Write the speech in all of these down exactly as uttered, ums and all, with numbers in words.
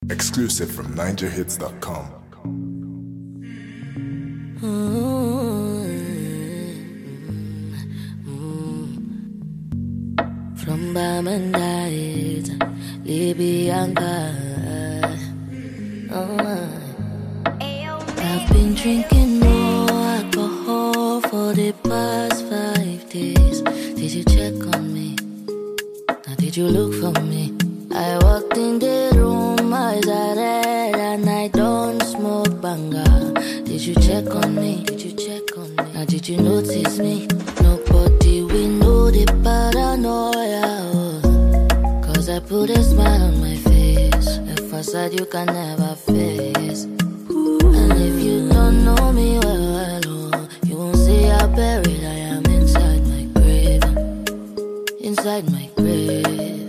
Exclusive from Niger Hits dot com. From Bamandait, Libyanka. Oh, I've been drinking more alcohol for the past five days. Did you check on me? Now did you look for me? I walked in the room, eyes are red, and I don't smoke banga. Did you check on me? Did you check on me? Now did you notice me? Nobody will know the paranoia. Oh. Cause I put a smile on my face, a facade you can never face. And if you don't know me well, well oh, you won't see how buried I am inside my grave. Inside my grave.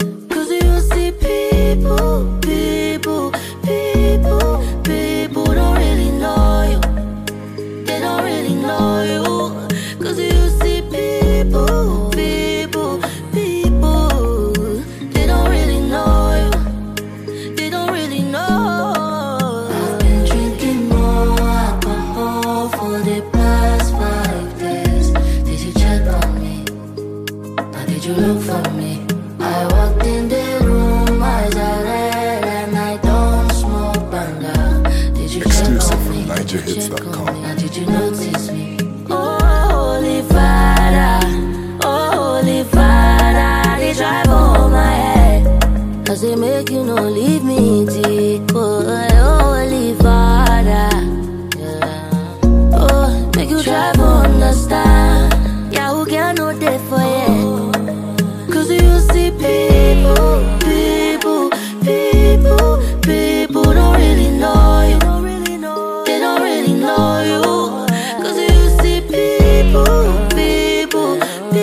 People, people, people, people don't really know you. They don't really know you. Cause you see people, people, people, they don't really know you. They don't really know. I've been drinking more alcohol for the past five days. Did you check on me? Or did you look for me? I walked in the room, eyes are red, and I don't smoke banga. Did you Exclusive check on from me? Niger Hits dot com. Now did you notice me? Oh, Holy Father, oh, Holy Father, they drive on my head. Cause they make you no leave me deep. Oh, Holy Father, yeah. Oh, make you drive understand. Yeah, who can know that for you? Cause you see people, people, people, people don't really know you. They don't really know you. Cause you see people, people,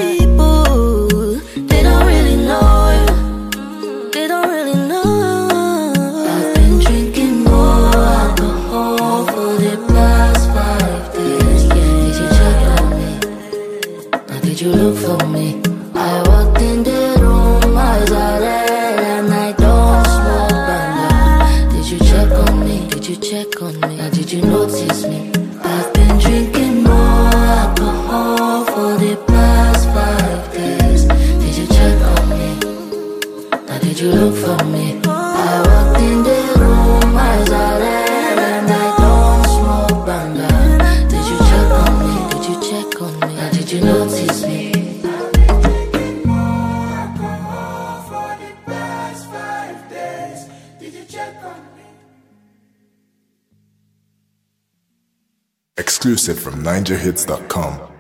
people, they don't really know you. They don't really know. I've been drinking more alcohol for the past five days. Did you check on me? Or did you look for me? I walked in the room, eyes are red, and I don't smoke banga. Did you check on me? Did you check on me? Or did you notice me? I've been drinking more alcohol for the past five days. Did you check on me? Or did you look for me? I walked in the room, eyes are red, and I don't smoke banga. Did you check on me? Did you check on me? Or did you notice me? Exclusive from Niger Hits dot com.